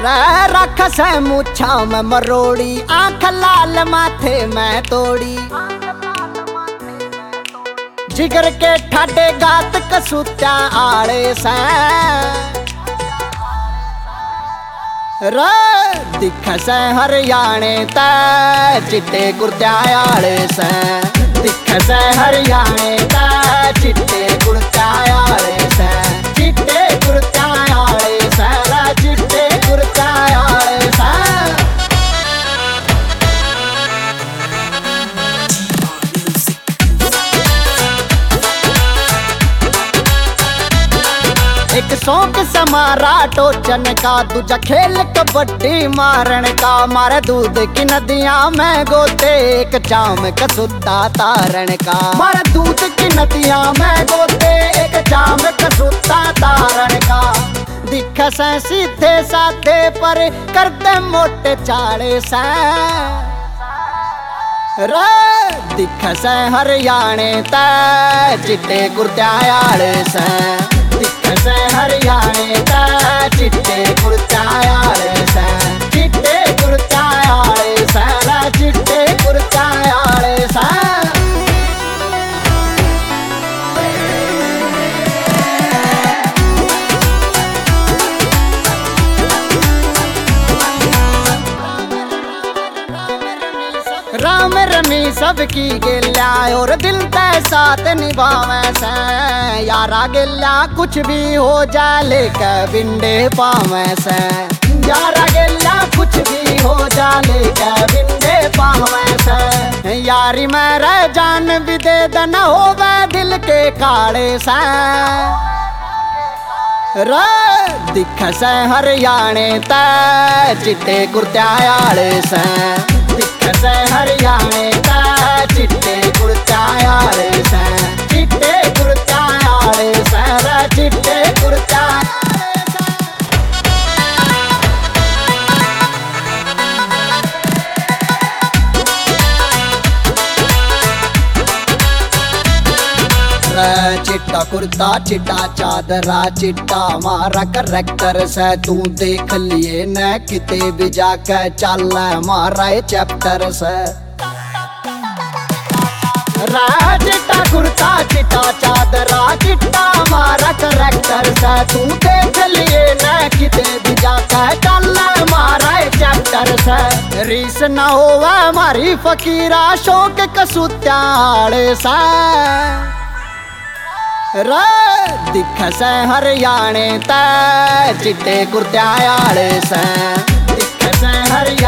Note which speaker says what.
Speaker 1: रख से मुछा में मरोड़ी, आंख लाल माथे में तोड़ी, जिगर के ठाडे गात कसूत्या आड़े से दिख से हरियाणे ते चिट्टे कुर्त्या आड़े से, दिख से हरियाणे ते चिट्टे कुर्त्या आड़े से, चिट्टे कुर्त्या आड़े से, चिट्टे कुर्त्या आड़े से। एक शौक समारा टोचन का, दूजा खेल कबड्डी मारन का, मारे दूध की नदियां में गोते, एक जाम कसूता तारण का, मारे दूध की नदियां में गोते, एक जाम कसूता तारण का। दिख से सीधे साधे पर करते मोटे चाड़े से, दिख से हरियाणे ते चिट्टे कुर्त्या आड़े से, दिख से हरियाणे ते चिट्टे कुर्त्या आड़े से, चिट्टे कुर्त्या आड़े से, चिट्टे कुर्त्या आड़े से। राम रमी सबकी गेल्या और दिल ते साथ निभावे से, यारा गेल्या कुछ भी हो जाए लेके बिंडे पावे से, यारा गेल्या कुछ भी हो जाए लेके बिंडे पावे से, यारी मेरे जान भी दे देना होवे दिल के काले से। दिख से हरियाणे ते चिट्टे कुर्त्या आड़े से, दिख से हरियाणे ते चिट्टे कुर्त्या आड़े से, चिट्टे कुर्त्या आड़े से, चिट्टे कुर्त्या आड़े से। चिट्टा कुर्ता चिट्टा चादरा चिट्टा मारा करैक्टर से, तू देख लिए न किते भी जाके चल मारा चैप्टर से। चिट्टा कुर्ता चिट्टा चादरा चिट्टा मारा करैक्टर से, तू देख लिए न किते भी जाके चल मारा चैप्टर से। रीस न होवा मारी फकीरा शौक कसूत्या आड़े से, दिख से हरियाणे ते चिट्टे कुर्त्या आड़े से, दिख से हरियाणे